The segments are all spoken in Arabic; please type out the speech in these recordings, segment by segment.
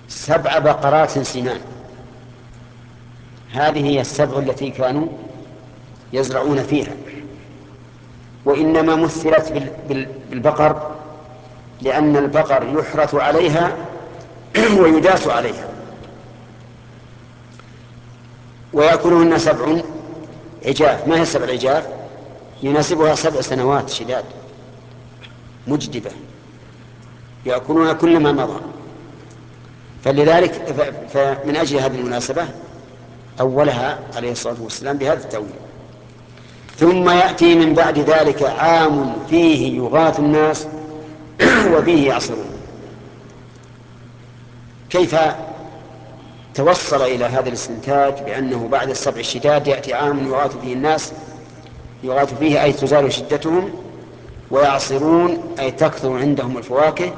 7 بقرات سمان. هذه هي السبع التي كانوا يزرعون فيها، وإنما مثلت بالبقر لأن البقر يحرث عليها ويداس عليها. ويأكلهن 7 عجاف. ما هي 7 عجاف؟ يناسبها 7 سنوات شداد مجدبة يأكلون كل ما مضى. فلذلك فمن أجل هذه المناسبة أولها عليه الصلاة والسلام بهذا التأويل. ثم يأتي من بعد ذلك عام فيه يغاث الناس وفيه يعصرون. كيف توصل إلى هذا الاستنتاج بأنه بعد 7 الشداد يأتي عام يغاث فيه الناس؟ يغاث فيه أي تزال شدتهم، ويعصرون أي تكثر عندهم الفواكه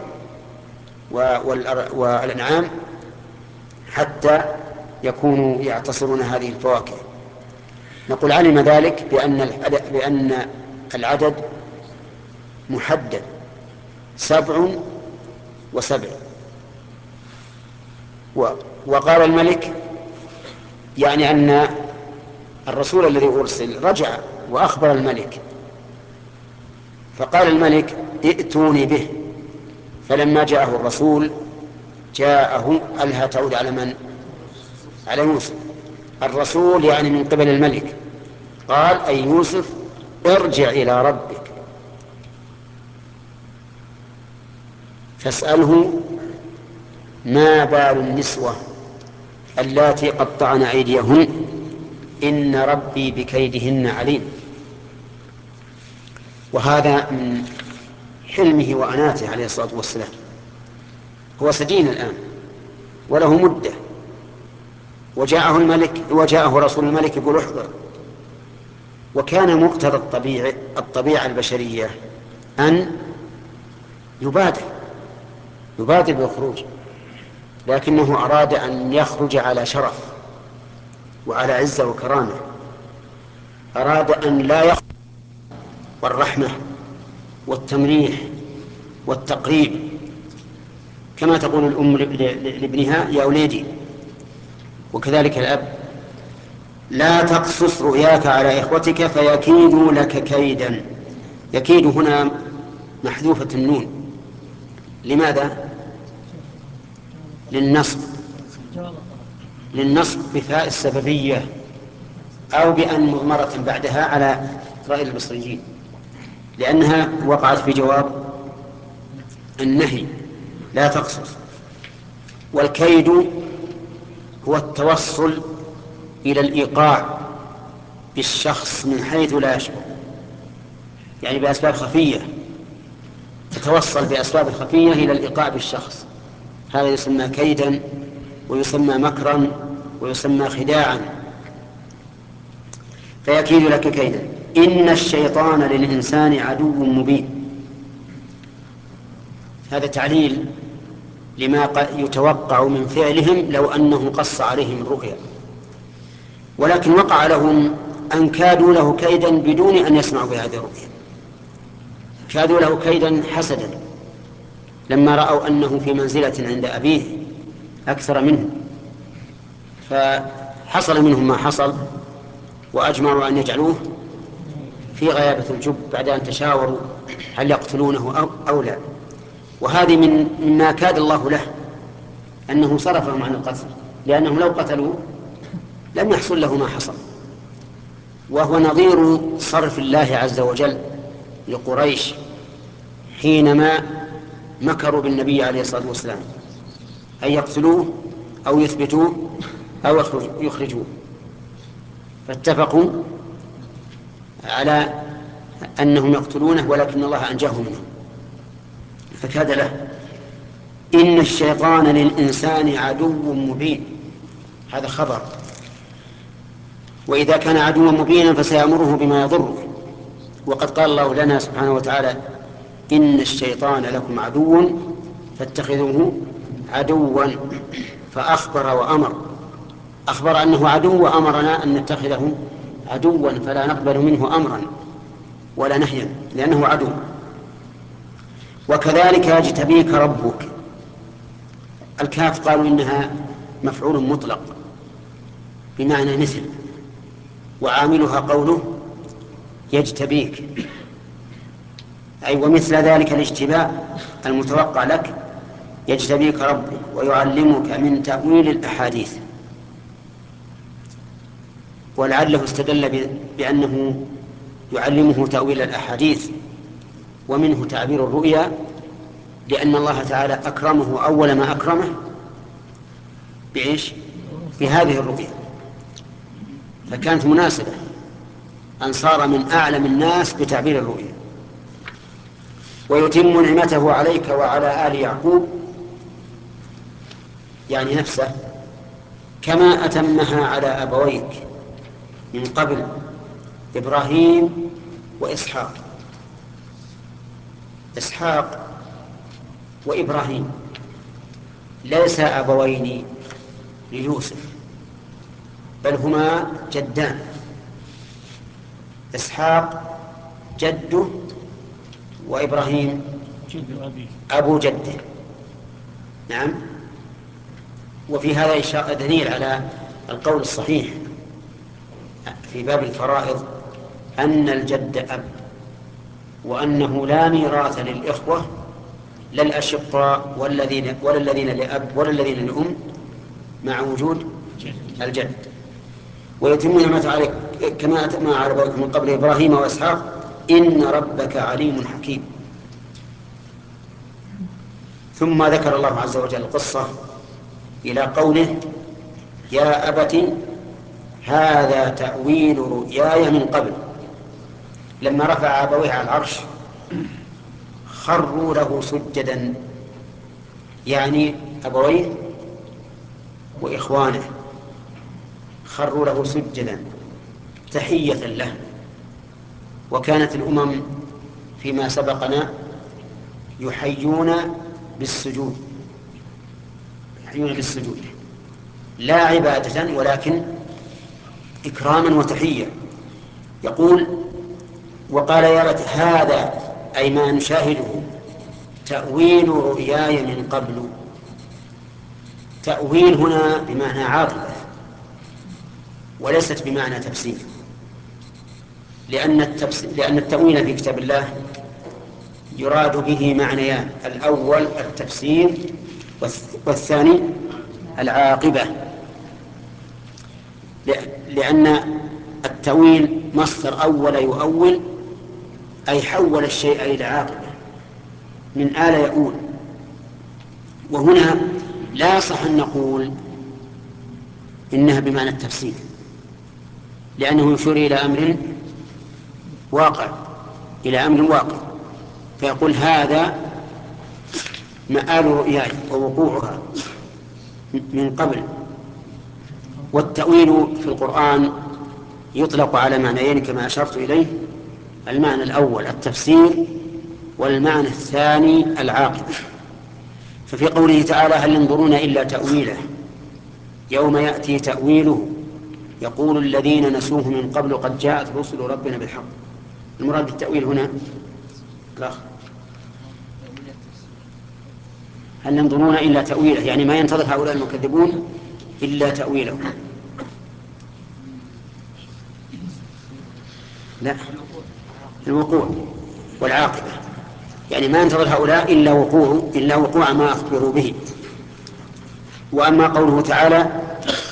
والأنعام حتى يكونوا يعتصرون هذه الفواكه. نقول علم ذلك بأن العدد محدد 7 و7. وقال الملك يعني أن الرسول الذي أرسل رجع وأخبر الملك، فقال الملك ائتوني به. فلما جاءه الرسول جاءه ألها تعود على من؟ على يوسف. الرسول يعني من قبل الملك. قال أي يوسف ارجع إلى ربك فاسأله ما بال النسوة اللاتي قطعن أيديهن إن ربي بكيدهن عليم. وهذا من حلمه وأناته عليه الصلاة والسلام. هو سجين الآن وله مدة، وجاءه رسول الملك يقول احضر. وكان مقتضى الطبيعة البشرية أن يبادر بالخروج، لكنه أراد أن يخرج على شرف وعلى عزة وكرامة. أراد أن لا يخرج والرحمة والتمريح والتقريب، كما تقول الأم لابنها يا وليدي، وكذلك الأب لا تقصص رؤياك على إخوتك فيكيدوا لك كيدا. يكيد هنا محذوفة النون. لماذا؟ للنصب بفاء السببية أو بأن مضمرة بعدها على رأي البصريين، لأنها وقعت في جواب النهي لا تقصص. والكيد هو التوصل إلى الإيقاع بالشخص من حيث لا يشعر، يعني بأسباب خفية، تتوصل بأسباب خفية إلى الإيقاع بالشخص. هذا يسمى كيدا ويسمى مكرا ويسمى خداعا. فيكيد لك كيدا. إن الشيطان للإنسان عدو مبين. هذا تعليل لما يتوقع من فعلهم لو أنه قص عليهم الرؤيا، ولكن وقع لهم أن كادوا له كيدا بدون أن يسمعوا بهذه الرؤيا. كادوا له كيدا حسدا لما رأوا أنه في منزلة عند أبيه أكثر منه، فحصل منهم ما حصل وأجمعوا أن يجعلوه في غيابة الجب بعد أن تشاوروا هل يقتلونه أو لا. وهذه مما كاد الله له أنه صرفهم عن القتل، لأنهم لو قتلوا لم يحصل له ما حصل. وهو نظير صرف الله عز وجل لقريش حينما مكروا بالنبي عليه الصلاة والسلام أن يقتلوه أو يثبتوه أو يخرجوه، فاتفقوا على أنهم يقتلونه، ولكن الله أنجاه منهم فكاد له. إن الشيطان للإنسان عدو مبين. هذا خبر، وإذا كان عدوا مبينا فسيأمره بما يضره. وقد قال الله لنا سبحانه وتعالى إن الشيطان لكم عدو فاتخذوه عدوا. فأخبر وأمر، أخبر أنه عدو وأمرنا أن نتخذه عدوا، فلا نقبل منه أمرا ولا نهيا لأنه عدو. وكذلك يجتبيك ربك الكاف قالوا إنها مفعول مطلق بمعنى مثل، وعاملها قوله يجتبيك، أي ومثل ذلك الاجتباء المتوقع لك يجتبيك ربك ويعلمك من تأويل الأحاديث. ولعله استدل بأنه يعلمه تأويل الأحاديث ومنه تعبير الرؤيا، لأن الله تعالى أكرمه أول ما أكرمه بعيش بهذه الرؤيا، فكانت مناسبة أن صار من أعلم الناس بتعبير الرؤيا. ويتم نعمته عليك وعلى آل يعقوب، يعني نفسه، كما أتمها على أبويك من قبل إبراهيم وإسحاق. إسحاق وإبراهيم ليس أبوين ليوسف، بل هما جدان. إسحاق جده، وإبراهيم أبو جده. نعم. وفي هذا دليل على القول الصحيح في باب الفرائض أن الجد أب، وأنه لا ميراث للإخوة، لا الأشقاء ولا الذين لأب ولا الذين لأم، مع وجود الجد. ويتم نعمته عليك كما أتمها على أبويك من قبل إبراهيم وإسحاق إن ربك عليم حكيم. ثم ذكر الله عز وجل القصة إلى قوله يا أبت هذا تأويل رؤياي من قبل. لما رفع أبويه على العرش خروا له سجدا، يعني أبويه وإخوانه خروا له سجدا تحية له. وكانت الأمم فيما سبقنا يحيون بالسجود، لا عبادة ولكن إكراما وتحية. يقول وقال يا أبت هذا أي ما نشاهده تأويل رؤياي من قبل. تأويل هنا بمعنى عاقبة وليست بمعنى تفسير، لأن التأويل في كتاب الله يراد به معنيان: الأول التفسير والثاني العاقبة. لأن التأويل مصدر أول يؤول، أي حول الشيء إلى عاقبة، من آل يؤول. وهنا لا يصح أن نقول إنها بمعنى التفسير، لأنه يشير إلى أمر واقع، فيقول هذا مآل رؤياي ووقوعها من قبل. والتأويل في القرآن يطلق على معنيين كما أشرت إليه: المعنى الأول التفسير، والمعنى الثاني العاقبة. ففي قوله تعالى هل ينظرون إلا تأويله يوم يأتي تأويله يقول الذين نسوه من قبل قد جاءت رسل ربنا بالحق. المراد بالتأويل هنا هل ينظرون إلا تأويله، يعني ما ينتظر هؤلاء المكذبون إلا تأويله. لا، الوقوع والعاقبة، يعني ما ينتظر هؤلاء إلا وقوع ما أخبروا به. وأما قوله تعالى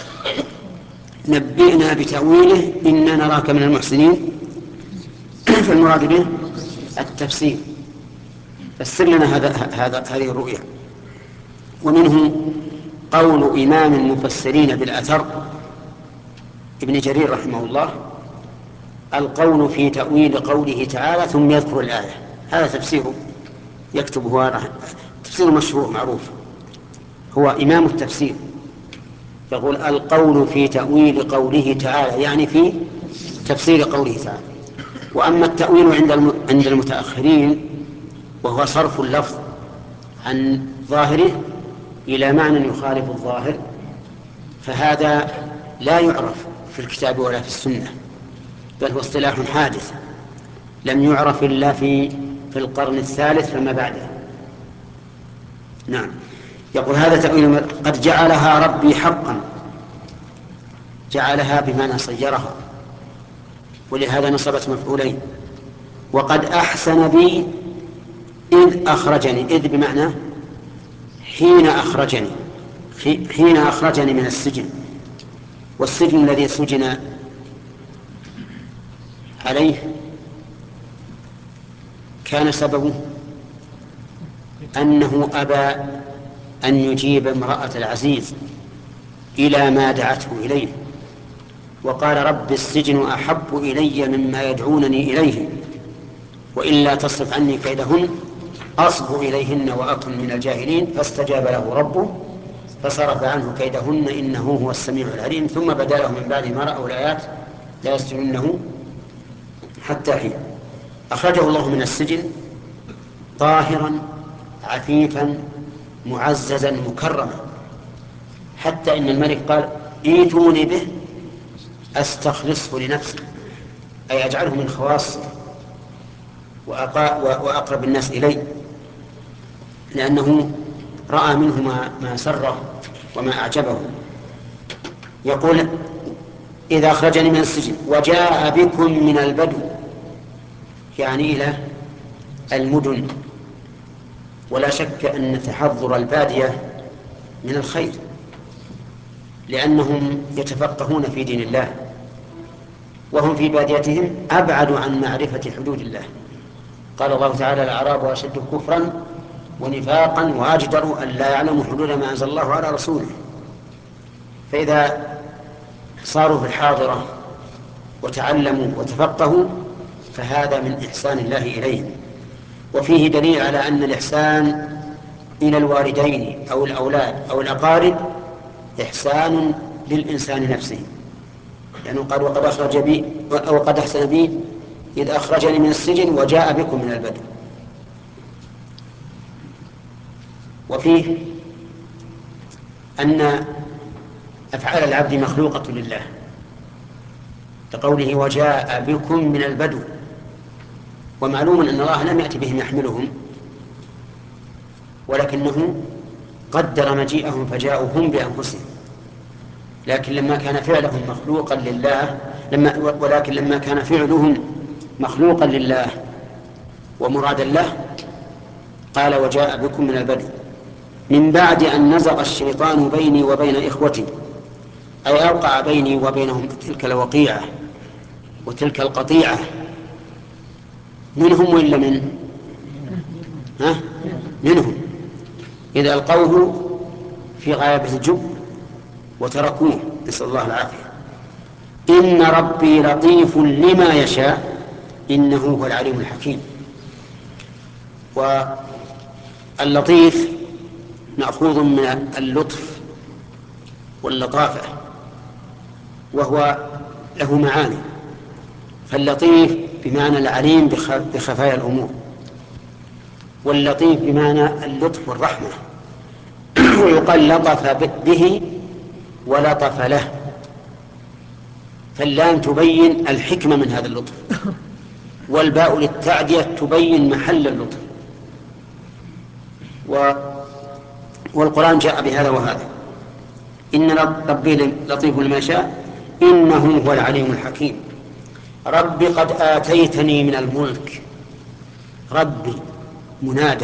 نبئنا بتأويله إنا نراك من المحسنين، فالمراد به التفسير، فسر لنا هذه الرؤيا. ومنه قول إمام المفسرين بالأثر ابن جرير رحمه الله: القول في تأويل قوله تعالى ثم يذكر الآية. هذا تفسيره يكتبه، تفسير مشهور معروف، هو إمام التفسير. يقول القول في تأويل قوله تعالى، يعني في تفسير قوله تعالى. وأما التأويل عند المتأخرين وهو صرف اللفظ عن ظاهره إلى معنى يخالف الظاهر، فهذا لا يعرف في الكتاب ولا في السنة، بل هو اصطلاح حادث لم يعرف إلا في القرن الثالث فما بعده. نعم. يقول هذا تأويل قد جعلها ربي حقا، جعلها بمعنى صيرها، ولهذا نصبت مفعولين. وقد أحسن بي إذ أخرجني، إذ بمعنى حين أخرجني، حين أخرجني من السجن. والسجن الذي سجن عليه كان سببه أنه أبى أن يجيب امرأة العزيز إلى ما دعته إليه، وقال رب السجن أحب إلي مما يدعونني إليه، وإلا تصرف عني كيدهن أصب إليهن وأكن من الجاهلين. فاستجاب له ربه فصرف عنه كيدهن إنه هو السميع العليم. ثم بدا له من بعد ما رأوا الآيات لا يسجننه حتى حين. أخرجه الله من السجن طاهرا عفيفا معززا مكرما، حتى إن الملك قال ائتوني به أستخلصه لنفسي، أي أجعله من خواصي وأقرب الناس إلي، لأنه رأى منه ما سره وما أعجبه. يقول إذا أخرجني من السجن وجاء بكم من البدو، يعني إلى المدن. ولا شك أن تحضر البادية من الخير، لأنهم يتفقهون في دين الله، وهم في باديتهم أبعد عن معرفة حدود الله. قال الله تعالى الأعراب أشد كفرا ونفاقا وأجدر أن لا يعلموا حدود ما أنزل الله على رسوله. فإذا صاروا في الحاضرة وتعلموا وتفقهوا فهذا من إحسان الله إليهم. وفيه دليل على أن الإحسان إلى الوالدين أو الأولاد أو الأقارب إحسان للإنسان نفسه، لأنه قال وقد أخرج بي أو قد أحسن بي إذ أخرجني من السجن وجاء بكم من البدو. وفيه أن أفعال العبد مخلوقة لله، كقوله وجاء بكم من البدو. ومعلوم أن الله لم يأتي بهم يحملهم، ولكنه قدر مجيئهم فجاءوا هم بأنفسهم. لكن لما كان فعلهم مخلوقا لله ولكن لما كان فعلهم مخلوقا لله ومرادا له قال وجاء بكم من البدو من بعد أن نزغ الشيطان بيني وبين إخوتي، أي أوقع بيني وبينهم تلك الوقيعة وتلك القطيعة. منهم وإلا منهم إذ ألقوه في غيابة الجب وتركوه، نسأل الله العافية. إن ربي لطيف لما يشاء إنه هو العليم الحكيم. واللطيف مأخوذ من اللطف واللطافة، وهو له معاني. فاللطيف بمعنى العليم بخفايا الأمور، واللطيف بمعنى اللطف والرحمة. ويقال لطف به ولطف له، فاللام تبين الحكمة من هذا اللطف، والباء للتعدية تبين محل اللطف. والقرآن جاء بهذا وهذا. إن ربي لطيف لما شاء إنه هو العليم الحكيم. ربي قد آتيتني من الملك، ربي منادى،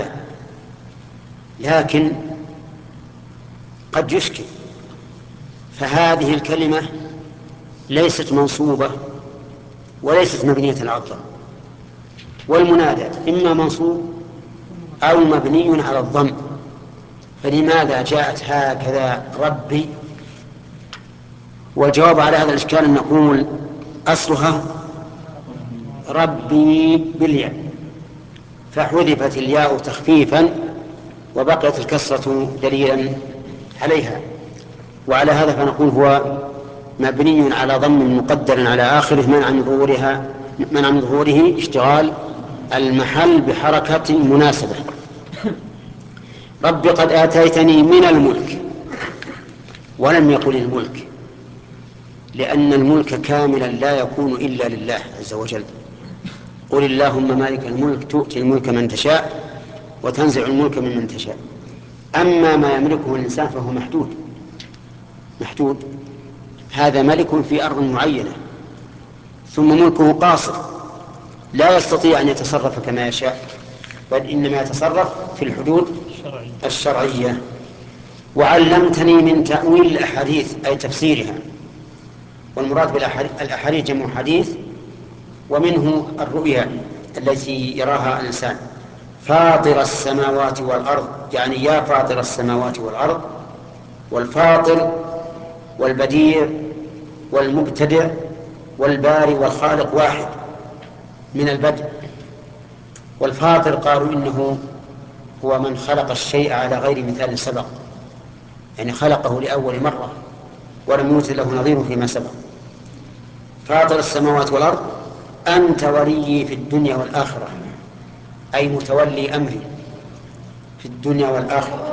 لكن قد يشكل، فهذه الكلمة ليست منصوبة وليست مبنية على الضم، والمنادى إما منصوب أو مبني على الضم. فلماذا جاءت هكذا ربي؟ والجواب على هذا الإشكال أن نقول أصلها ربي بالياء، فحذفت الياء تخفيفا وبقيت الكسرة دليلا عليها. وعلى هذا فنقول هو مبني على ضم مقدر على آخره منع من ظهوره اشتغال المحل بحركة مناسبة. رب قد آتيتني من الملك، ولم يقل الملك، لأن الملك كاملا لا يكون إلا لله عز وجل. قل اللهم مالك الملك تؤتي الملك من تشاء وتنزع الملك ممن تشاء. أما ما يملكه الإنسان فهو محدود. هذا ملك في أرض معينة، ثم ملكه قاصر لا يستطيع أن يتصرف كما يشاء، بل إنما يتصرف في الحدود الشرعية. وعلمتني من تأويل الأحاديث أي تفسيرها، والمراد بالأحاديث جمع حديث، ومنه الرؤيا التي يراها الإنسان. فاطر السماوات والأرض، يعني يا فاطر السماوات والأرض. والفاطر والبديع والمبتدع والباري والخالق واحد من البدء. والفاطر قالوا إنه هو من خلق الشيء على غير مثال سبق، يعني خلقه لأول مرة ولم يوجد له نظير فيما سبق. فاطر السماوات والأرض أنت ولي في الدنيا والآخرة، أي متولي أمري في الدنيا والآخرة.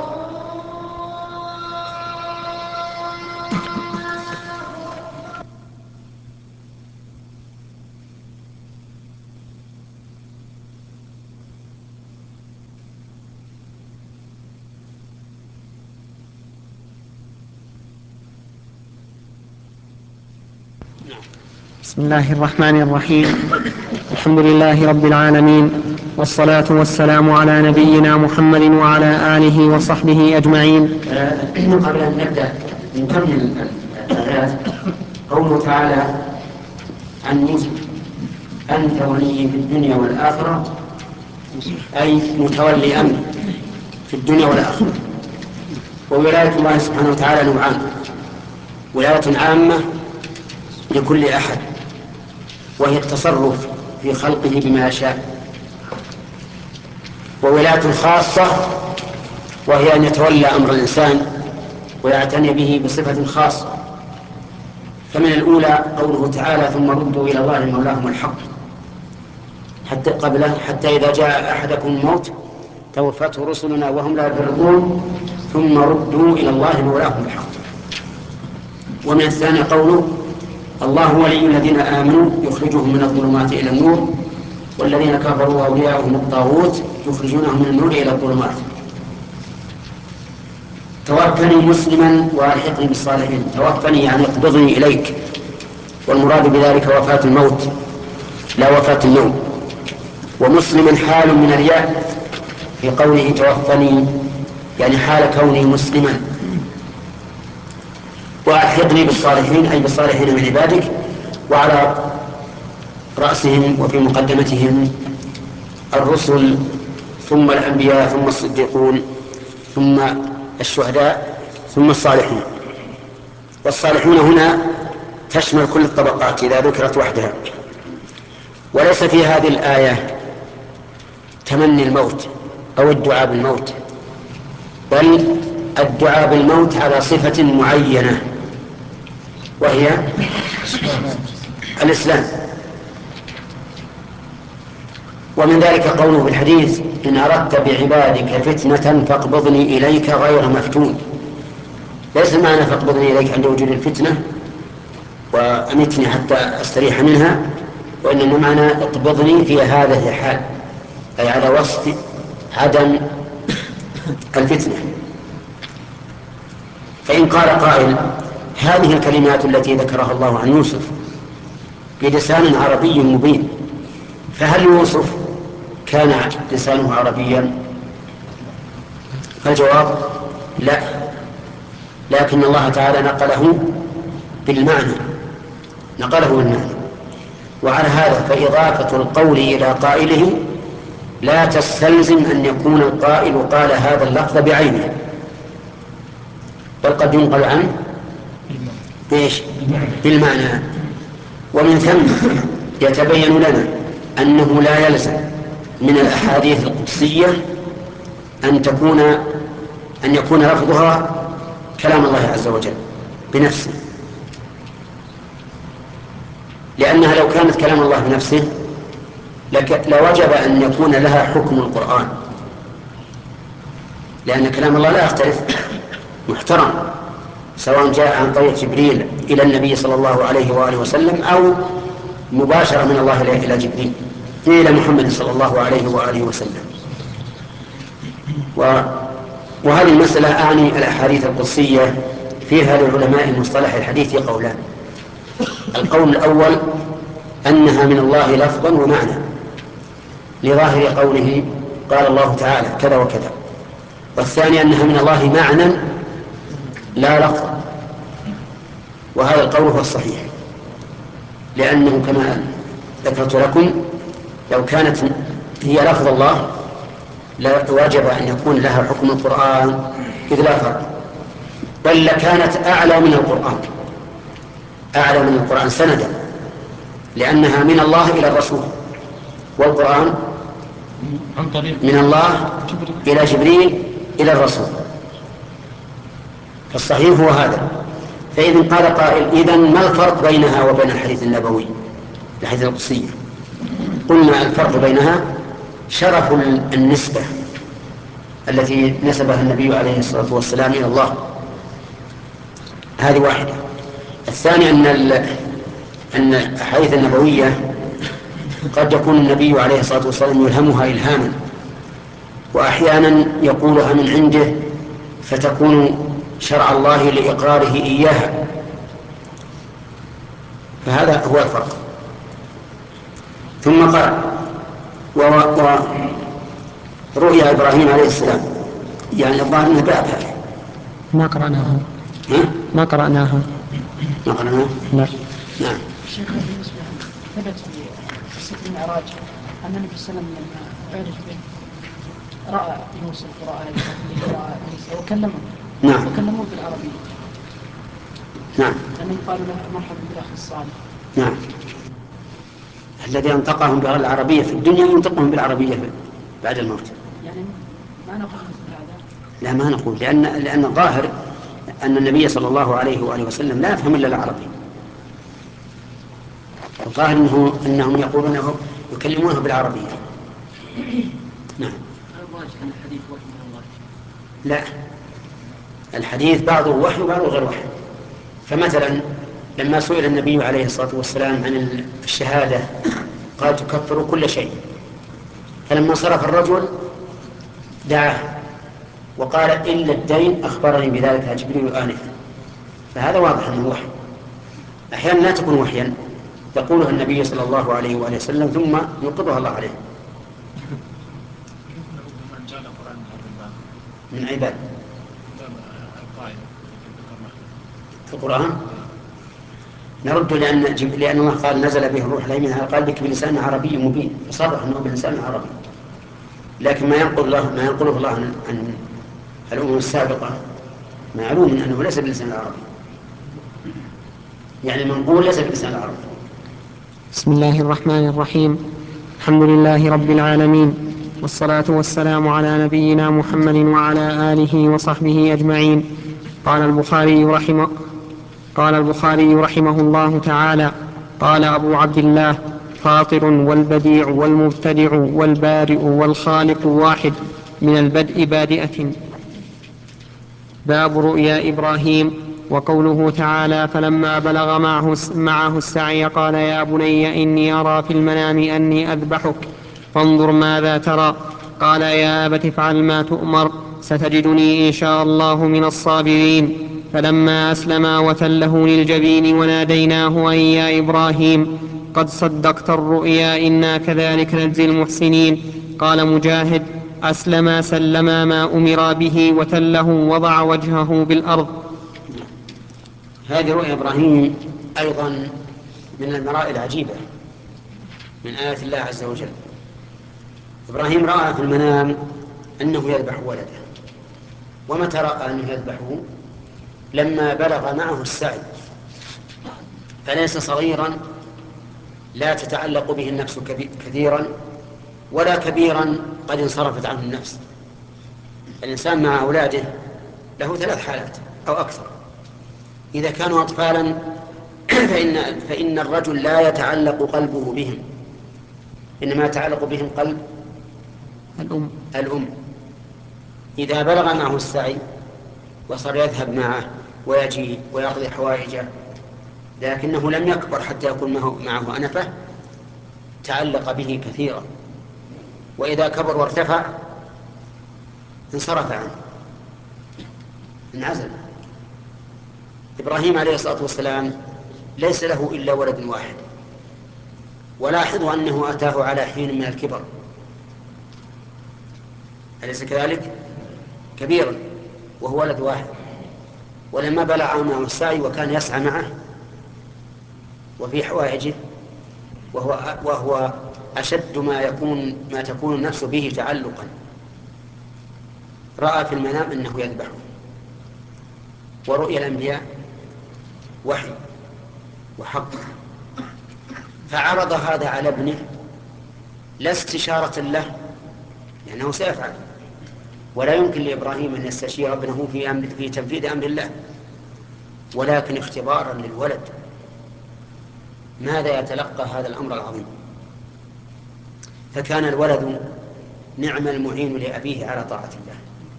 بسم الله الرحمن الرحيم. الحمد لله رب العالمين، والصلاة والسلام على نبينا محمد وعلى آله وصحبه أجمعين. قبل أن نبدأ نكمل الآيات. قوله تعالى عن موسى أنت ولي في الدنيا والآخرة، أي متولي أمر في الدنيا والآخرة. وولاية الله سبحانه وتعالى نوعان: ولاية عامة لكل أحد، وهي التصرف في خلقه بما يشاء، وولاية خاصة وهي أن يتولى أمر الإنسان ويعتني به بصفة خاصة. فمن الأولى قوله تعالى ثم ردوا إلى الله مولاهم الحق، حتى إذا جاء أحدكم الموت توفته رسلنا وهم لا يفرطون ثم ردوا إلى الله مولاهم الحق. ومن الثاني قوله الله ولي الذين آمنوا يخرجهم من الظلمات إلى النور والذين كفروا أولياؤهم الطاغوت يخرجونهم من النور إلى الظلمات. توفني مسلما والحقني بالصالحين. توفني يعني اقبضني إليك، والمراد بذلك وفاة الموت لا وفاة النوم. ومسلما حال من الياء في قوله توفني، يعني حال كوني مسلما. وألحقني بالصالحين أي بالصالحين من عبادك، وعلى رأسهم وفي مقدمتهم الرسل ثم الأنبياء ثم الصديقون ثم الشهداء ثم الصالحون. والصالحون هنا تشمل كل الطبقات إذا ذكرت وحدها. وليس في هذه الآية تمني الموت أو الدعاء بالموت، بل الدعاء بالموت على صفة معينة وهي الإسلام. ومن ذلك قوله في الحديث إن أردت بعبادك فتنة فاقبضني إليك غير مفتون. ليس معنى فاقبضني إليك عند وجود الفتنة وأمتني حتى أستريح منها، وإنما معنى اقبضني في هذه الحال، أي على وصف عدم الفتنة. فإن قال قائل هذه الكلمات التي ذكرها الله عن يوسف بلسان عربي مبين، فهل يوسف كان لسانه عربيا؟ فالجواب لا، لكن الله تعالى نقله بالمعنى. وعلى هذا فإضافة القول إلى قائله لا تستلزم أن يكون القائل قال هذا اللفظ بعينه، بل قد ينقل عنه بالمعنى. ومن ثم يتبين لنا أنه لا يلزم من الأحاديث القدسية أن يكون لفظها كلام الله عز وجل بنفسه، لأنها لو كانت كلام الله بنفسه لوجب أن يكون لها حكم القرآن، لأن كلام الله لا يختلف، محترم، سواء جاء عن طريق جبريل إلى النبي صلى الله عليه وآله وسلم أو مباشرة من الله إلى جبريل إلى محمد صلى الله عليه وآله وسلم. وهذه المسألة أعني الأحاديث القدسية فيها للعلماء مصطلح الحديث قولان. القول الأول أنها من الله لفظا ومعنى لظاهر قوله قال الله تعالى كذا وكذا، والثاني أنها من الله معنى لا لفظا، وهذا القول هو الصحيح، لأنه كما ذكرت لكم لو كانت هي لفظ الله لواجب أن يكون لها حكم القرآن إذ لا فرق، بل لكانت أعلى من القرآن، أعلى من القرآن سندا، لأنها من الله إلى الرسول، والقرآن من الله إلى جبريل إلى الرسول. فالصحيح هو هذا. فإذا قال قائل إذن ما الفرق بينها وبين الحديث النبوي الحديث القدسي؟ قلنا الفرق بينها شرف النسبة التي نسبها النبي عليه الصلاة والسلام إلى الله، هذه واحدة. الثاني أن الأحاديث النبوية قد يكون النبي عليه الصلاة والسلام يلهمها إلهاما، وأحيانا يقولها من عنده فتكون شرع الله لإقراره إياها، فهذا هو الفرق. ثم قال ورؤيا إبراهيم عليه السلام، يعني الظاهر أنها بعد هذه ما قرأناها. ما قرأناها. لا. نعم. شيخ بالنسبة ثبت في قصة المعراج أن النبي صلى الله عليه وسلم لما عرج به رأى يوسف ورأى عيسى وكلمه. نعم. وكلموه بالعربية. نعم. لأنهم قالوا له مرحبا بالأخ الصالح. نعم. الذي أنطقهم بالعربية في الدنيا ينطقهم بالعربية بعد الموت. يعني ما نقول مثل هذا. لا ما نقول، لأن الظاهر أن النبي صلى الله عليه وآله وسلم لا يفهم إلا العربي. الظاهر أنهم يقولون يكلمونه بالعربية. نعم. الحديث وحي من الله. لا، الحديث بعضه وحي وبعضه غير وحي. فمثلا لما سئل النبي عليه الصلاة والسلام عن الشهادة قال تكفر كل شيء، فلما صرف الرجل دعاه وقال إلا الدين أخبرني بذلك جبريل آنفا، فهذا واضح أنه وحي. أحيانا لا تكون وحيا يقولها النبي صلى الله عليه وآله وسلم ثم يوقظها الله عليه من عباد القرآن. نرد لأن الله قال نزل به الروح الأمين، قال بك بلسان عربي مبين، فصرح أنه بلسان عربي. لكن ما ينقله الله عن الأمم السابقة معلوم أنه ليس بلسان العربي، يعني منقول ليس بلسان العربي. بسم الله الرحمن الرحيم. الحمد لله رب العالمين، والصلاة والسلام على نبينا محمد وعلى آله وصحبه أجمعين. قال البخاري رحمه الله تعالى: قال أبو عبد الله: فاطر والبديع والمبتدع والبارئ والخالق واحد، من البدء بادئة. باب رؤيا إبراهيم. وقوله تعالى: فلما بلغ معه السعي قال يا بني إني أرى في المنام أني أذبحك فانظر ماذا ترى. قال يا أبت افعل ما تؤمر ستجدني إن شاء الله من الصابرين. فلما أسلما وتله للجبين وناديناه أن يا إبراهيم قد صدقت الرؤيا إنا كذلك نجزي المحسنين. قال مجاهد: أسلما سلما ما أمر به وتله وضع وجهه بالأرض. هذه رؤيا إبراهيم أيضا من المرائي العجيبة من آيات الله عز وجل. إبراهيم رأى في المنام أنه يذبح ولده. ومتى رأى أنه يذبحه؟ لما بلغ معه السعي، فليس صغيرا لا تتعلق به النفس كثيرا، ولا كبيرا قد انصرفت عنه النفس. الإنسان مع أولاده له 3 حالات أو أكثر. إذا كانوا أطفالا فإن الرجل لا يتعلق قلبه بهم، إنما يتعلق بهم قلب الأم. إذا بلغ معه السعي وصار يذهب معه ويجي ويقضي حوائجه، لكنه لم يكبر حتى يكون معه أنفة، تعلق به كثيرا، وإذا كبر وارتفع انصرف عنه. انعزل. إبراهيم عليه الصلاة والسلام ليس له إلا ولد واحد، ولاحظوا أنه أتاه على حين من الكبر، أليس كذلك؟ كبيرا وهو ولد واحد، ولما بلغ معه السعي وكان يسعى معه وفي حوائجه، وهو أشد ما تكون النفس به تعلقا، رأى في المنام أنه يذبحه، ورؤيا الأنبياء وحي وحق، فعرض هذا على ابنه لا استشارة له لأنه سيفعل، ولا يمكن لإبراهيم أن يستشير ابنه في تنفيذ أمر الله، ولكن اختبارا للولد ماذا يتلقى هذا الأمر العظيم. فكان الولد نعم المعين لأبيه على طاعة الله.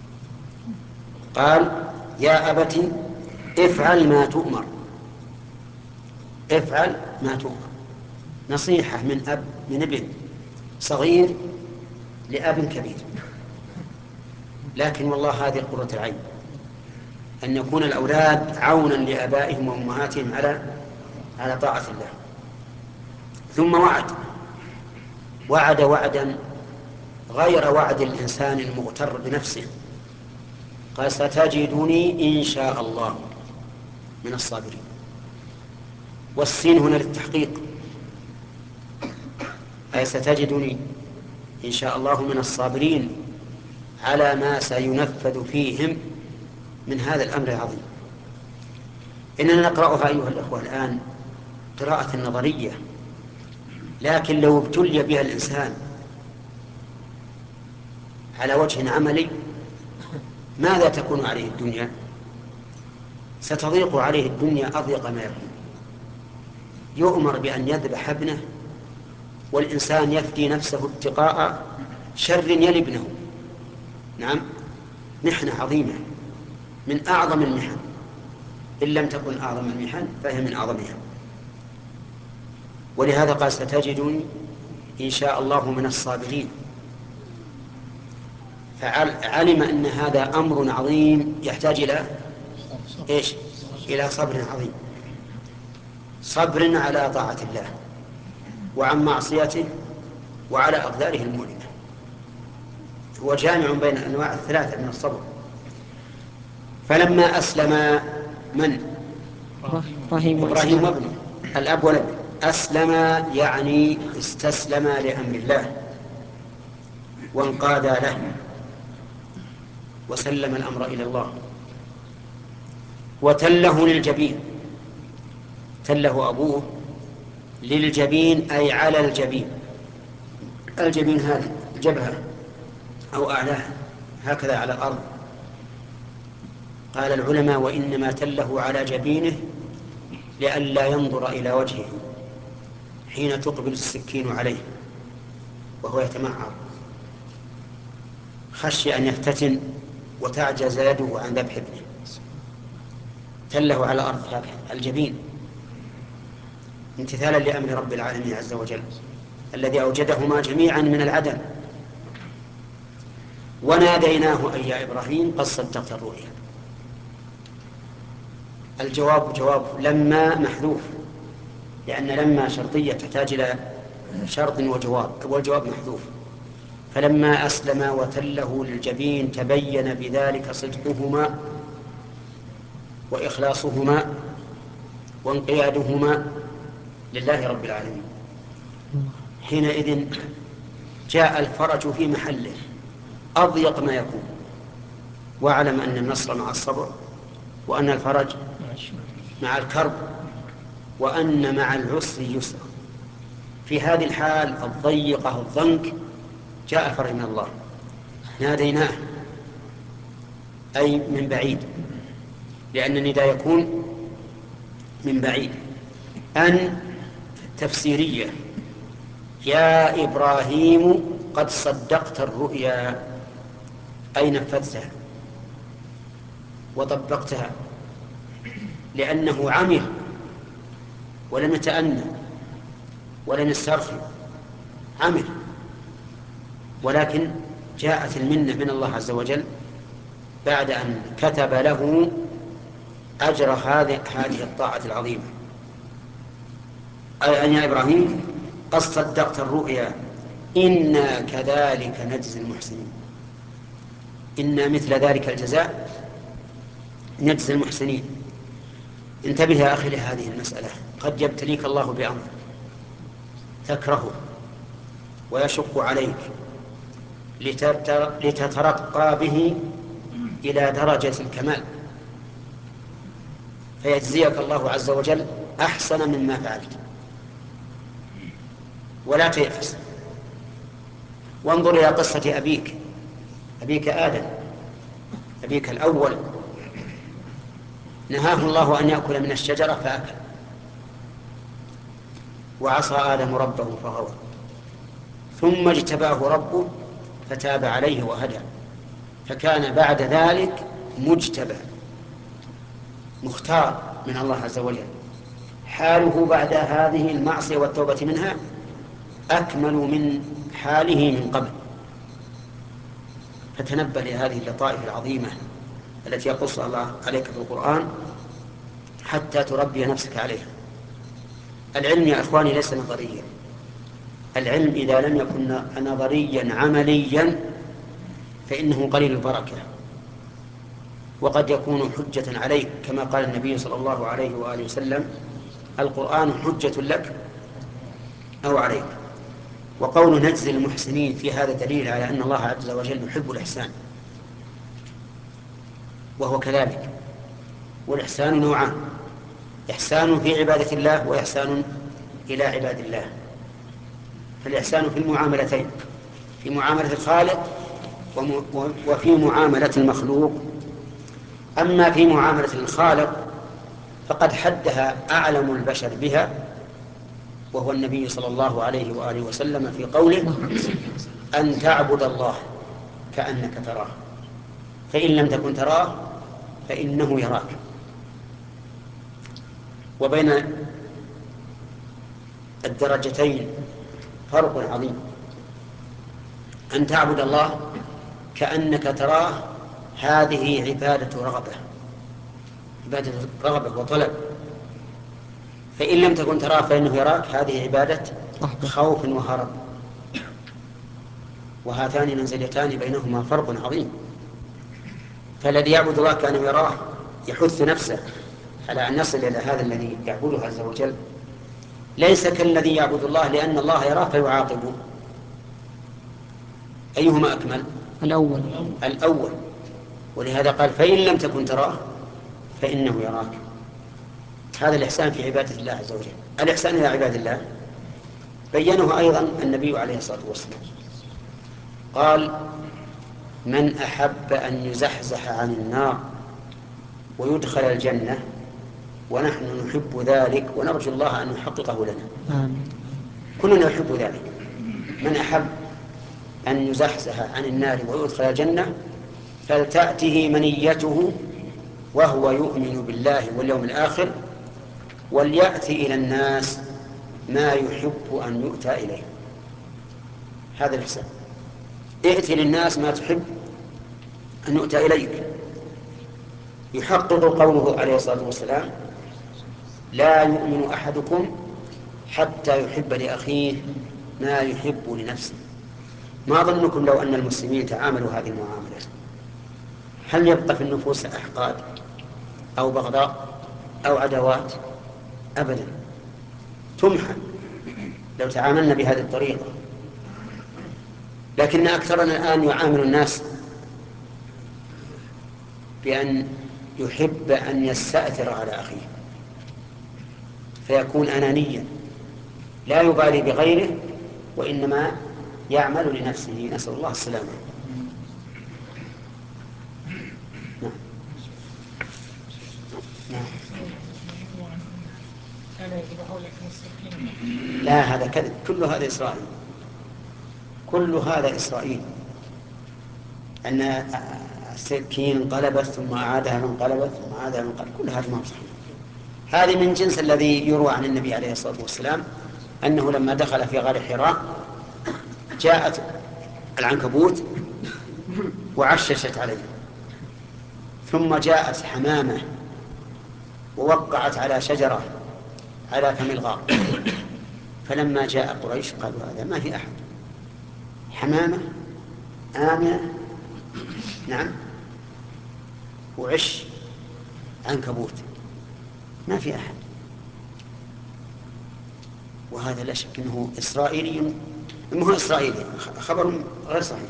قال يا أبت افعل ما تؤمر، افعل ما تؤمر، نصيحة من ابن صغير لأب كبير. لكن والله هذه قرة العين، أن يكون الأولاد عونا لآبائهم وأمهاتهم على طاعة الله. ثم وعد وعدا غير وعد الإنسان المغتر بنفسه، قال ستجدني إن شاء الله من الصابرين، والسين هنا للتحقيق، أي ستجدني إن شاء الله من الصابرين على ما سينفذ فيهم من هذا الأمر العظيم. إننا نقرأها أيها الأخوة الآن قراءة نظرية، لكن لو ابتلي بها الإنسان على وجه عملي ماذا تكون عليه الدنيا؟ ستضيق عليه الدنيا أضيق ما يكون. يؤمر بأن يذبح ابنه والإنسان يفدي نفسه اتقاء شر يلي ابنه. نعم، محنة عظيمة من أعظم المحن، إن لم تكن أعظم المحن فهي من أعظمها. ولهذا قال ستجدني إن شاء الله من الصابرين، فعلم أن هذا أمر عظيم يحتاج إلى إيش؟ إلى صبر عظيم، صبر على طاعة الله وعن معصيته وعلى أقداره المؤلمة. هو جامع بين أنواع الثلاثة من الصبر. فلما أسلم من؟ إبراهيم وابنه، الأب والابن. أسلم يعني استسلم لأمر الله وانقاد له وسلم الأمر إلى الله. وتله للجبين، تله أبوه للجبين أي على الجبين. الجبين هذه الجبهة أو أعلاها هكذا على الأرض. قال العلماء وإنما تله على جبينه لئلا ينظر إلى وجهه حين تقبل السكين عليه وهو يتمعر، خشي أن يفتتن وتعجز يده عن ذبح ابنه. تله على الأرض هكذا الجبين امتثالا لأمر رب العالمين عز وجل الذي أوجدهما جميعا من العدم. وناديناه أي يا إبراهيم قد صدقت الرؤيا. الجواب جواب لما محذوف، لأن لما شرطية تحتاج إلى شرط وجواب، والجواب محذوف. فلما أسلم وتله للجبين تبين بذلك صدقهما وإخلاصهما وانقيادهما لله رب العالمين. حينئذ جاء الفرج في محله أضيق ما يكون، واعلم أن النصر مع الصبر، وأن الفرج مع الكرب، وأن مع العسر يسرا. في هذه الحال الضيقة الضنك جاء الفرج من الله. ناديناه أي من بعيد، لأن النداء يكون من بعيد. أن تفسيرية، يا إبراهيم قد صدقت الرؤيا أي نفذتها وطبقتها، لأنه عمل ولم يتأنى ولم يسترخي، عمل. ولكن جاءت المنة من الله عز وجل بعد أن كتب له أجر هذه الطاعة العظيمة. أي أن يا إبراهيم قد صدقت الرؤيا إنا كذلك نجزي المحسنين. إنا مثل ذلك الجزاء نجزي المحسنين. انتبه يا أخي لهذه المسألة. قد يبتليك الله بأمر تكرهه ويشق عليك لتترقى به إلى درجة الكمال، فيجزيك الله عز وجل أحسن مما فعلت، ولا تيأس. وانظر إلى قصة أبيك آدم، أبيك الأول، نهاه الله أن يأكل من الشجرة فأكل، وعصى آدم ربه فغوى، ثم اجتباه ربه فتاب عليه وهدى، فكان بعد ذلك مجتبى مختار من الله عز وجل. حاله بعد هذه المعصية والتوبة منها أكمل من حاله من قبل. فتنبه لهذه اللطائف العظيمة التي يقص الله عليك في القرآن حتى تربي نفسك عليها. العلم يا إخواني ليس نظريا. العلم إذا لم يكن نظريا عمليا فإنه قليل البركة، وقد يكون حجة عليك، كما قال النبي صلى الله عليه وآله وسلم: القرآن حجة لك أو عليك. وقول نجزي المحسنين في هذا دليل على أن الله عز وجل يحب الإحسان، وهو كذلك. والإحسان نوعان: إحسان في عبادة الله وإحسان إلى عباد الله. فالإحسان في المعاملتين، في معاملة الخالق وفي معاملة المخلوق. أما في معاملة الخالق فقد حدها أعلم البشر بها، وهو النبي صلى الله عليه وآله وسلم في قوله: أن تعبد الله كأنك تراه، فإن لم تكن تراه فإنه يراك. وبين الدرجتين فرق عظيم. أن تعبد الله كأنك تراه هذه عبادة رغبة وطلب، فإن لم تكن تراه فإنه يراك هذه عبادة خوف وهرب. وهاتان منزلتان بينهما فرق عظيم. فالذي يعبد الله كأنه يراه يحث نفسه على أن يصل إلى هذا الذي يعبده عز وجل، ليس كالذي يعبد الله لأن الله يراه فيعاقبه. أيهما أكمل؟ الأول. ولهذا قال: فإن لم تكن تراه فإنه يراك. هذا الإحسان في عبادة الله عز وجل. الإحسان إلى عباد الله بينه أيضا النبي عليه الصلاة والسلام، قال: من أحب أن يزحزح عن النار ويدخل الجنة ونحن نحب ذلك ونرجو الله أن يحققه لنا. كلنا يحب ذلك. من أحب أن يزحزح عن النار ويدخل الجنة فلتأته منيته وهو يؤمن بالله واليوم الآخر وليأتي إلى الناس ما يحب أن يؤتى إليه. هذا الحساب. ائتي للناس ما تحب أن يؤتى إليك. يحقق قوله عليه الصلاة والسلام: لا يؤمن أحدكم حتى يحب لأخيه ما يحب لنفسه. ما ظنكم لو أن المسلمين تعاملوا هذه المعاملة؟ هل يبقى في النفوس أحقاد أو بغضاء أو عداوات؟ أبدا، تمحى لو تعاملنا بهذه الطريقة. لكن أكثرنا الآن يعامل الناس بأن يحب أن يستأثر على أخيه، فيكون أنانيا لا يبالي بغيره وإنما يعمل لنفسه. نسأل الله السلامة. لا، هذا كذب. كل هذا إسرائيل، كل هذا إسرائيل. أن السكين انقلبت ثم أعادها فانقلبت ثم أعادها فانقلبت، كل هذا ما صحيح. هذه من جنس الذي يروى عن النبي عليه الصلاة والسلام أنه لما دخل في غار حراء جاءت العنكبوت وعششت عليه ثم جاءت حمامة ووقعت على شجرة على فم الغار، فلما جاء قريش قالوا هذا ما في أحد، حمامة آمنة نعم وعش عنكبوت، ما في أحد. وهذا لا شك أنه إسرائيلي، ما هو إسرائيلي، خبر غير صحيح،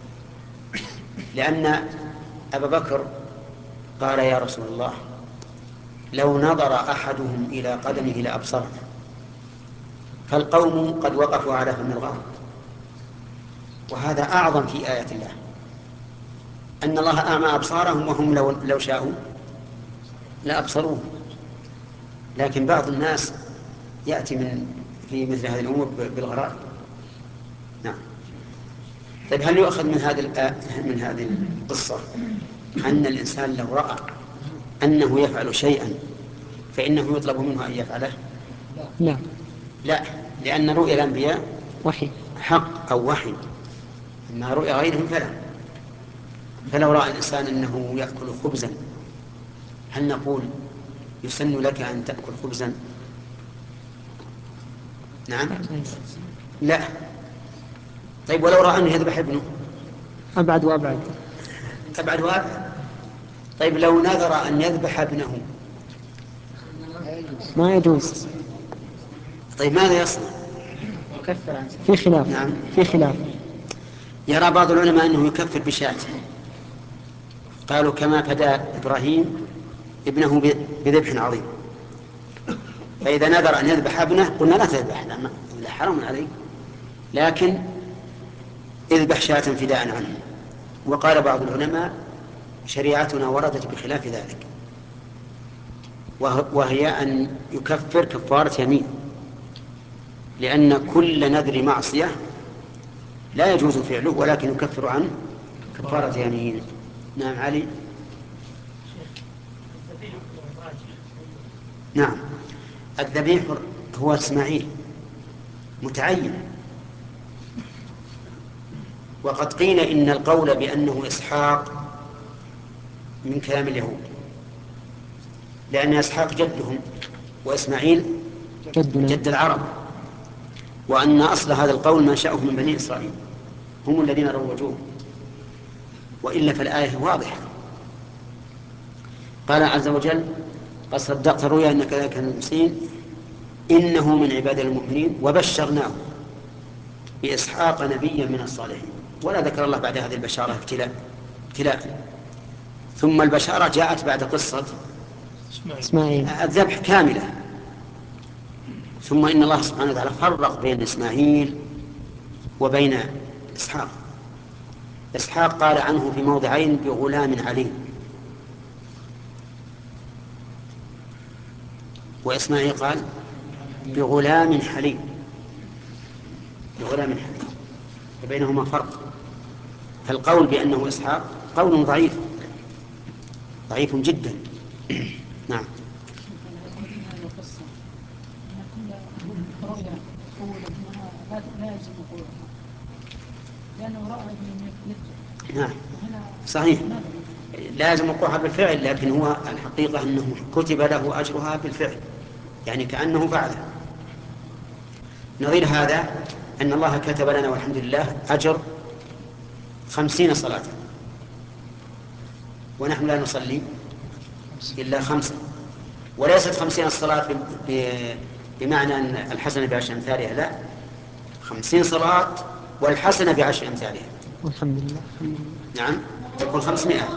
لأن أبا بكر قال يا رسول الله لو نظر أحدهم إلى قدمه لأبصره، فالقوم قد وقفوا على فم الغار. وهذا أعظم في آية الله، أن الله أعمى أبصارهم وهم لو شاءوا لأبصروه. لكن بعض الناس يأتي في مثل هذه الأمور بالغرائب. نعم. طيب هل يؤخذ من هذه القصة أن الإنسان لو رأى أنه يفعل شيئا فإنه يطلب منه أن يفعله؟ لا، لا، لأن رؤيا الأنبياء وحي حق أو وحي، أما رؤيا غيرهم فلا. فلو رأى الإنسان أنه يأكل خبزا، هل نقول يسن لك أن تأكل خبزا؟ نعم. لا. طيب ولو رأى أنه يذبح ابنه؟ أبعد وأبعد. أبعد وأبعد. طيب لو نذر أن يذبح ابنه؟ ما يجوز. طيب ماذا يصنع؟ في خلاف. نعم. في خلاف. يرى بعض العلماء أنه يكفر بشاة، قالوا كما فدى إبراهيم ابنه بذبح عظيم، فإذا نذر أن يذبح ابنه قلنا لا تذبح، لأنه حرام عليك، لكن اذبح شاة فداء عنه. وقال بعض العلماء شريعتنا وردت بخلاف ذلك، وهي أن يكفر كفارة يمين، لأن كل نذر معصية لا يجوز فعله، ولكن يكفر عنه كفارة يمين. نعم علي. نعم، الذبيح هو إسماعيل متعين. وقد قيل إن القول بأنه إسحاق من كلام اليهود، لأن إسحاق جدهم وإسماعيل جد العرب، وأن أصل هذا القول ما شاءه من بني إسرائيل، هم الذين روجوه، وإلا فالآية واضحة. قال عز وجل قد صدقت الرؤيا إنك ذاك المحسنين إنه من عباد المؤمنين وبشرناه بإسحاق نبيا من الصالحين. ولا ذكر الله بعد هذه البشارة ابتلاء. ثم البشارة جاءت بعد قصة إسماعيل الذبح كاملة. ثم إن الله سبحانه وتعالى فرق بين إسماعيل وبين إسحاق. إسحاق قال عنه في موضعين بغلام عليم، وإسماعيل قال بغلام حليم، بغلام حليم، فبينهما فرق. فالقول بأنه إسحاق قول ضعيف جدا. نعم. نعم صحيح، لازم وقوعها بالفعل، لكن هو الحقيقة أنه كتب له أجرها بالفعل، يعني كأنه فعله. نظير هذا أن الله كتب لنا والحمد لله أجر 50 صلاة، ونحن لا نصلي إلا 5، وليست 50 الصلاة بمعنى أن الحسنة ب10 أمثالها، لا، 50 صلاة والحسنة ب10 أمثالها. والحمد لله. نعم، تكون 500.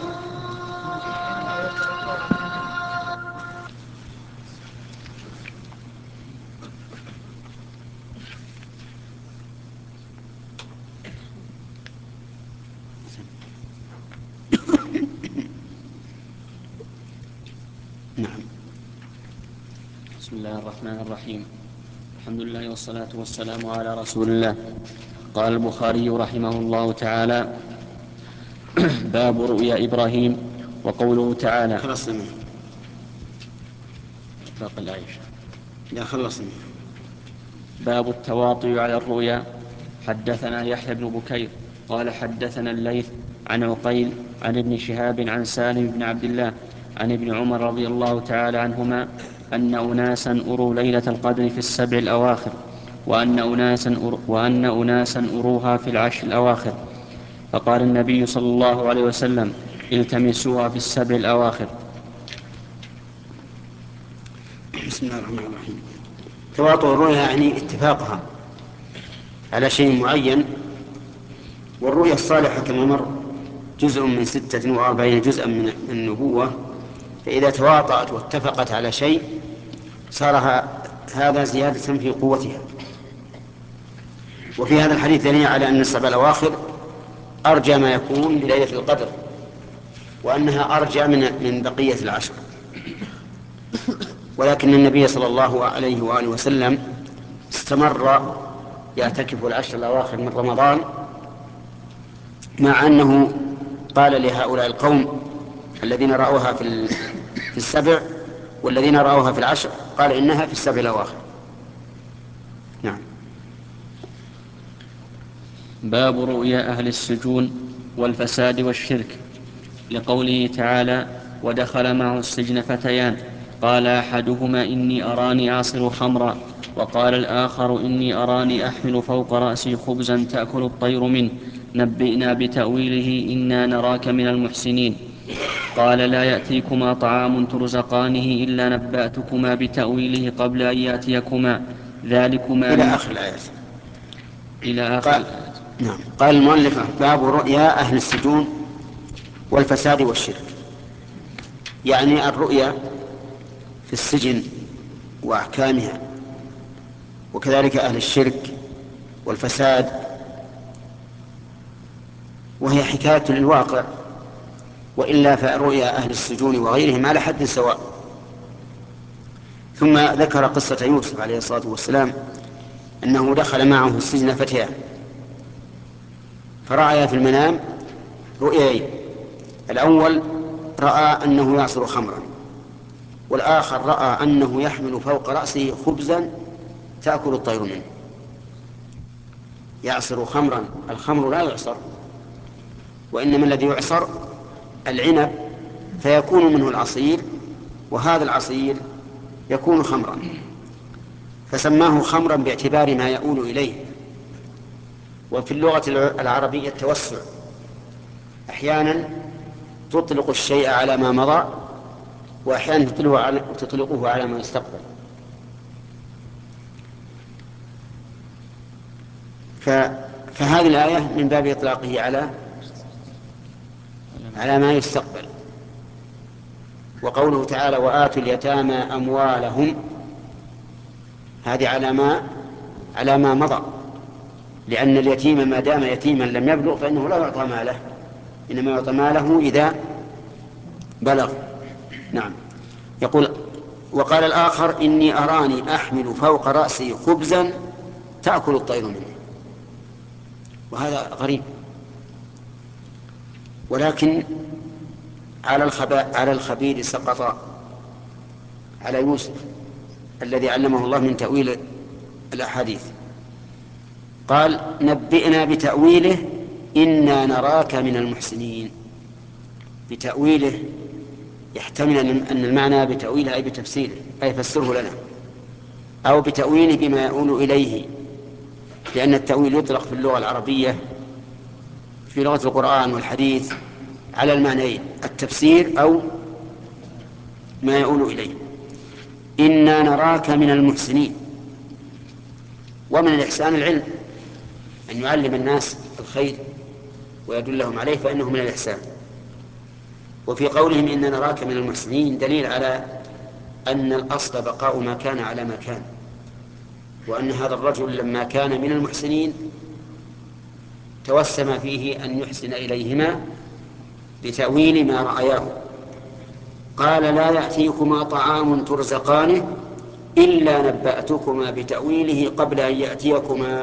نعم. بسم الله الرحمن الرحيم. الحمد لله والصلاة والسلام على رسول الله. قال البخاري رحمه الله تعالى: باب رؤيا إبراهيم. وقوله تعالى خلصنا باقي الآية. لا خلصنا. باب التواطؤ على الرؤيا. حدثنا يحيى بن بكير قال حدثنا الليث عن عقيل عن ابن شهاب عن سالم بن عبد الله عن ابن عمر رضي الله تعالى عنهما أن أناسا أروا ليلة القدر في السبع الأواخر وأن أناسا أروها في العشر الأواخر، فقال النبي صلى الله عليه وسلم: التمسوها في السبع الأواخر. بسم الله الرحمن الرحيم. تواطؤ الرؤيا يعني اتفاقها على شيء معين، والرؤيا الصالحة كما مر جزء من 46 جزءا من النبوة، فإذا تواطأت واتفقت على شيء صار هذا زيادة في قوتها. وفي هذا الحديث دليل على أن السبع الأواخر أرجى ما يكون لليلة القدر، وأنها أرجى من بقية العشر. ولكن النبي صلى الله عليه وآله وسلم استمر يعتكف العشر الأواخر من رمضان، مع أنه قال لهؤلاء القوم الذين رأوها في السبع والذين رأوها في العشر، قال إنها في السبع الأواخر. نعم. باب رؤيا أهل السجون والفساد والشرك، لقوله تعالى: ودخل معه السجن فتيان قال أحدهما إني أراني أعصر خمرا وقال الآخر إني أراني أحمل فوق رأسي خبزا تأكل الطير منه نبئنا بتأويله إنا نراك من المحسنين. قال لا يأتيكما طعام ترزقانه إلا نبأتكما بتأويله قبل أن يأتيكما ذلكما إلى آخر الآيات. إلى آخر الآيات. نعم. قال المؤلف: باب رؤيا أهل السجون والفساد والشرك، يعني الرؤيا في السجن وأحكامها، وكذلك أهل الشرك والفساد، وهي حكاية للواقع، وإلا فرؤيا أهل السجون وغيرهم على حد سواء. ثم ذكر قصة يوسف عليه الصلاة والسلام أنه دخل معه السجن فتيان، فرأى في المنام رؤياين: الأول رأى أنه يعصر خمرا، والآخر رأى أنه يحمل فوق رأسه خبزا تأكل الطير منه. يعصر خمرا، الخمر لا يعصر، وإنما الذي يعصر العنب فيكون منه العصير، وهذا العصير يكون خمرا، فسماه خمرا باعتبار ما يؤول إليه. وفي اللغة العربية التوسع، أحيانا تطلق الشيء على ما مضى، وأحيانا تطلقه على ما يستقبل. فهذه الآية من باب إطلاقه على ما يستقبل. وقوله تعالى: وآتوا اليتامى أموالهم، هذه على ما مضى، لأن اليتيم ما دام يتيما لم يبلغ فإنه لا يعطى ماله، إنما يعطى ماله إذا بلغ. نعم. يقول: وقال الآخر إني أراني أحمل فوق رأسي خبزا تأكل الطير منه. وهذا غريب، ولكن على الخبير سقط على يوسف الذي علمه الله من تأويل الأحاديث. قال: نبئنا بتأويله إنا نراك من المحسنين. بتأويله يحتمل أن المعنى بتأويله أي بتفسيره، أي فسره لنا، أو بتأويله بما يؤول إليه، لأن التأويل يطلق في اللغة العربية في لغة القرآن والحديث على المعنيين: التفسير أو ما يؤول إليه. إنا نراك من المحسنين. ومن الإحسان العلم، أن يعلم الناس الخير ويدلهم عليه، فإنه من الإحسان. وفي قولهم إنا نراك من المحسنين دليل على أن الأصل بقاء ما كان على ما كان، وأن هذا الرجل لما كان من المحسنين توسم فيه أن يحسن إليهما بتأويل ما رأياه. قال: لا يأتيكما طعام ترزقانه إلا نبأتكما بتأويله قبل أن يأتيكما.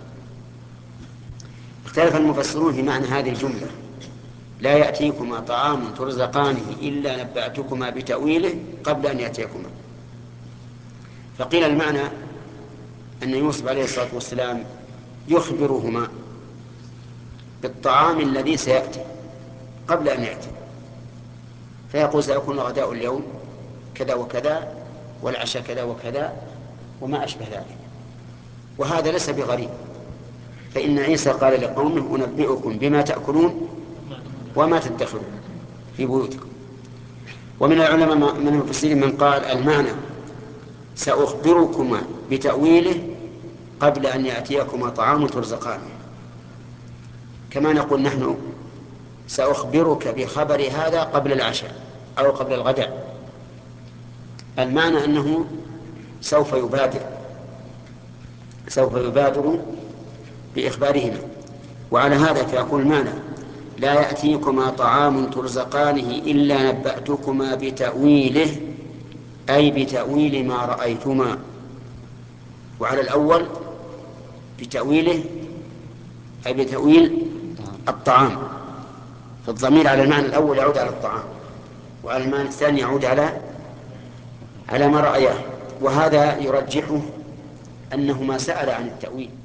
اختلف المفسرون في معنى هذه الجملة: لا يأتيكما طعام ترزقانه إلا نبأتكما بتأويله قبل أن يأتيكما. فقيل المعنى أن يوسف عليه الصلاة والسلام يخبرهما بالطعام الذي سيأتي، قبل أن يأتي، فيقول سيكون الغداء اليوم كذا وكذا والعشاء كذا وكذا وما أشبه ذلك. وهذا ليس بغريب، فإن عيسى قال لقومه أنبئكم بما تأكلون وما تدخرون في بيوتكم. ومن العلماء من المفسرين من قال المعنى سأخبركما بتأويله قبل أن يأتيكما طعام ترزقانه، كما نقول نحن سأخبرك بخبر هذا قبل العشاء أو قبل الغداء. المعنى أنه سوف يبادر بإخبارهما. وعلى هذا فيكون المعنى لا يأتيكما طعام ترزقانه إلا نبأتكما بتأويله، أي بتأويل ما رأيتما. وعلى الأول بتأويله أي بتأويل الطعام، فالضمير على المعنى الأول يعود على الطعام، وعلى المعنى الثاني يعود على ما رأيه. وهذا يرجحه أنه ما سأل عن التأويل،